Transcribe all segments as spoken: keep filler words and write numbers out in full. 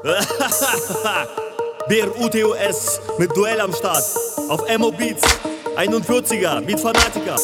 B R U T O S mit Duell am Start. Auf M O Beats, einundvierziger, Beat-Fanatiker.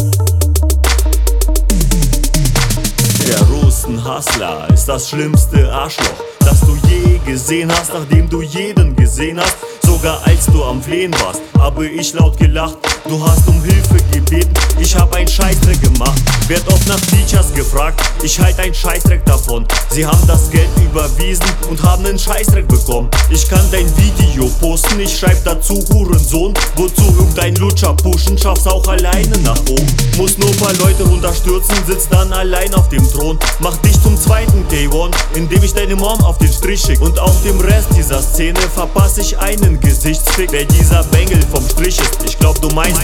Der Rosten-Hustler ist das schlimmste Arschloch, das du je gesehen hast, nachdem du jeden gesehen hast. Sogar als du am Flehen warst, habe ich laut gelacht. Du hast um Hilfe gebeten, ich hab ein Scheißdreck gemacht. Werd oft nach Features gefragt, ich halt ein Scheißdreck davon. Sie haben das Geld überwiesen und haben nen Scheißdreck bekommen. Ich kann dein Video posten, ich schreib dazu Hurensohn. Wozu irgendein Lutscher pushen, schaff's auch alleine nach oben. Muss nur paar Leute runterstürzen, sitz dann allein auf dem Thron. Mach dich zum zweiten K eins, indem ich deine Mom auf den Strich schick. Und auf dem Rest dieser Szene verpasse ich einen Gesichtsfick. Wer dieser Bengel vom Strich ist, ich glaub du meinst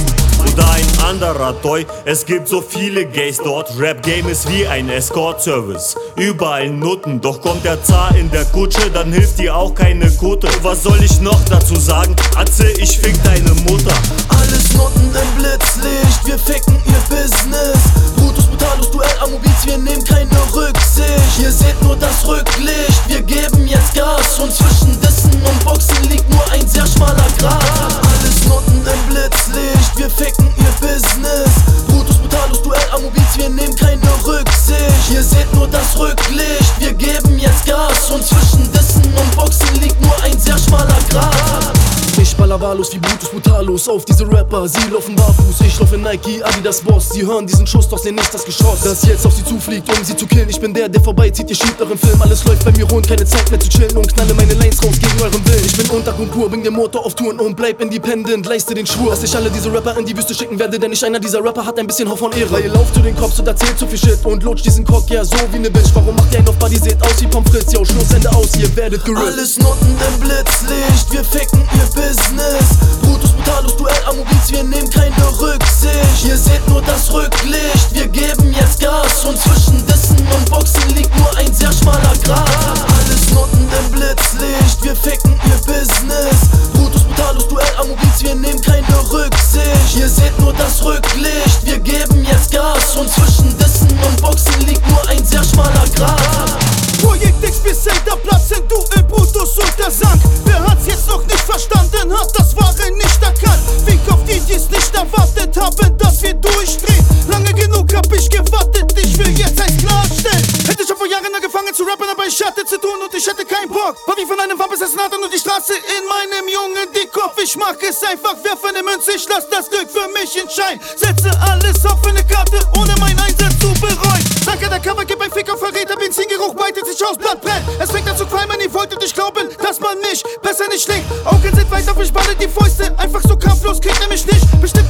oder ein anderer Toy. Es gibt so viele Gays dort. Rap-Game ist wie ein Escort-Service. Überall Nutten, doch kommt der Zar in der Kutsche, dann hilft dir auch keine Kote. Was soll ich noch dazu sagen? Atze, ich fick deine Mutter. Alles Nutten im Blitzlicht, wir ficken ihr Business. Brutus, Brutalus, Duell, Ammobiz, wir nehmen keine Rücksicht. Ihr seht nur das Rücklicht, wir geben jetzt Gas. Und zwischen Dissen und Boxen liegt nur ein sehr schmaler Grat. Alles Nutten im Blitzlicht, wir ficken ihr Business. Brutus, Brutalus, Duell, Ammobiz, wir nehmen keine Rücksicht. Ihr seht nur das Rücklicht, wir geben jetzt Gas. Und zwischen Dissen und Boxen liegt nur ein sehr schmaler Grat. Ich baller wahllos wie Brutus Brutalus auf diese Rapper, sie laufen barfuß, ich laufe in Nike, Adidas Boss. Sie hören diesen Schuss, doch sehen nicht das Geschoss, das jetzt auf sie zufliegt, um sie zu killen. Ich bin der, der vorbeizieht, ihr schiebt euren Film. Alles läuft bei mir rund, keine Zeit mehr zu chillen und knalle meine Lanes raus gegen euren Willen. Ich bin Untergrund und pur, bring den Motor auf Touren und bleib independent, leiste den Schwur, dass ich alle diese Rapper in die Wüste schicken werde, denn nicht einer dieser Rapper hat ein bisschen Hauch von Ehre. Weil ihr lauft zu den Cops und erzählt zu viel Shit und lutscht diesen Cock, ja so wie ne Bitch. Warum macht ihr einen auf Buddy, seht aus wie Pommes frites, yo, Schlussende aus, ihr werdet gerippt. Alles Nutten im Blitzlicht, wir ficken ihr Business. Brutus, Brutalus, Duell, Ammobiz, wir nehmen keine Rücksicht. Ihr seht nur das Rücklicht, wir geben jetzt Gas. Und zwischen Dissen und Boxen liegt nur ein sehr schmaler Grat. Alles Nutten im Blitzlicht, wir ficken ihr Business. Brutus, Brutalus, Duell, Ammobiz, wir nehmen keine Rücksicht. Ihr seht nur das Rücklicht, wir geben jetzt Gas. Und zwischen Dissen und Boxen liegt nur ein sehr schmaler Grat. Projekt X bis Center Platz in Duell, Brutus und der Sand. Wer hat's jetzt noch nicht verstanden hat, das Wahre nicht erkannt. Wink auf die, die's nicht erwartet haben, dass wir durchdrehen. Lange genug hab ich gewartet, ich will jetzt eins klarstellen. Hätte schon vor Jahren angefangen zu rappen, aber ich hatte zu tun und ich hatte keinen Bock. War wie von einem Vampirsessen und die Straße in meinem jungen Dickkopf. Ich mach es einfach, werfe eine Münze, ich lass das Glück für mich entscheiden. Setze alles auf eine Karte, ohne meinen Einsatz zu bereuen. Danke der Cover, gib ein Fick auf Verräter, Benzingeruch breitet sich aus, Blatt brennt. Es fängt an zu qualmen, ihr wolltet nicht glauben, dass man mich besser nicht schlägt. Augen sind weit auf, ich balle die Fäuste, einfach so kampflos, kriegt er mich nicht. Bestimmt